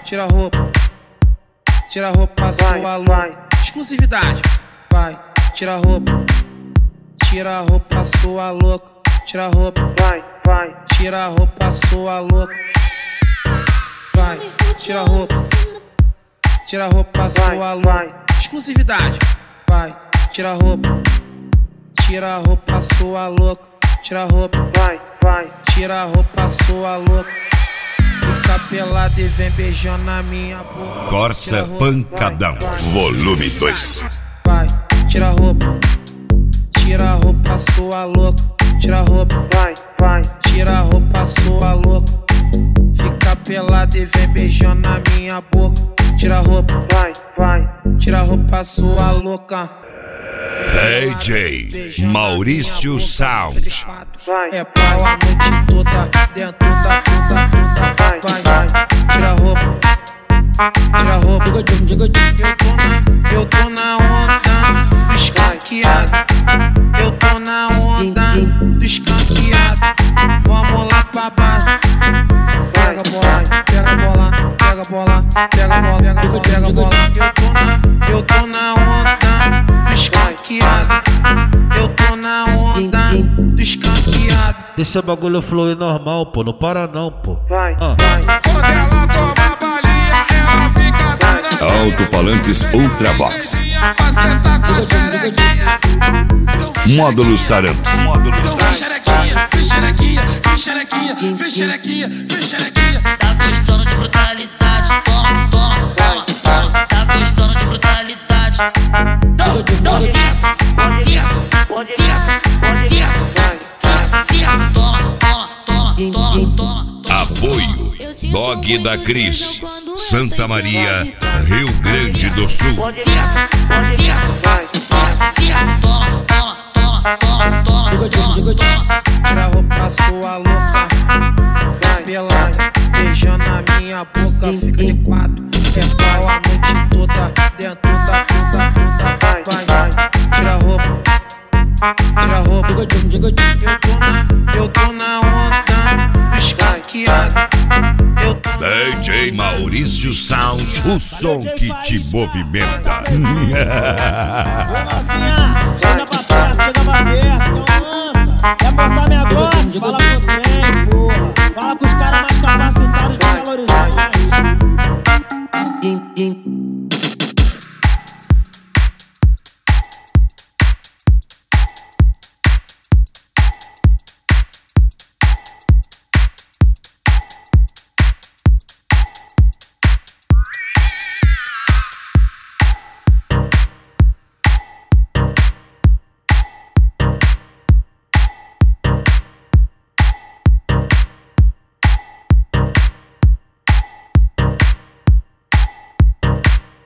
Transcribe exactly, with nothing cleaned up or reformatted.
tira a roupa, tira a roupa sua louca. Exclusividade, vai, tira a roupa, tira a roupa sua louca, tira a roupa, vai, vai, tira a roupa sua louca. Vai, tira a roupa, tira a roupa sua louca. Exclusividade, vai, tira a roupa, tira a roupa sua louca, tira a roupa, vai, vai, tira a roupa sua louca. Fica pelada e vem beijando na minha boca. Corsa Pancadão, volume dois. Vai, tira a roupa, tira a roupa sua louca, tira a roupa, vai, vai, tira a roupa sua louca. Fica pelada e vem beijando na minha boca. Tira a roupa, vai, vai, tira a roupa sua louca. D J Maurício Sound. É pau a noite toda, dentro da puta, puta. Vai, vai, vai, tira a roupa, tira a roupa. Eu tô na, eu tô na onda do escanqueado. Eu tô na onda do escanqueado. Vamos lá pra base. Pega a bola, pega a bola, pega a bola, pega a bola, pega a bola, pega a bola. Eu tô na, eu tô na onda do escanqueado. Eu tô na onda do escanqueado. Deixa o bagulho fluir normal, pô, não para não, pô. Vai, ah. vai. Quando ela toma balinha, ela fica danadinha. Alto-falantes Ultravox. Faceta com xerequinha. Módulos Tarantos. Então vem xerequinha, vem xerequinha, vem xerequinha, vem xerequinha, vem xerequinha. Tá gostando de brutalidade? Toma, toma, toma, toma. Tá gostando de brutalidade? Não, não, tira, tira, tira, tira, tira, tira. Toma, toma, toma, toma, toma. Apoio Dog da Cris, Santa Maria, Rio Grande do Sul. Tira, tira, tira, tira. Toma, toma, toma, toma, toma, toma. Tira a roupa sua louca. Vai pelada, beijando na minha boca. Fica de quatro, é pau a noite toda, dentro da puta, puta. Vai, vai, vai, tira a roupa, tira a roupa. Eu tô na, eu tô na onda do escanqueado. Eu tô na D J Maurício Sound, o som que te movimenta. Ô novinha, chega pra perto, chega pra perto, não lança. Quer botar minha glock? Fala pro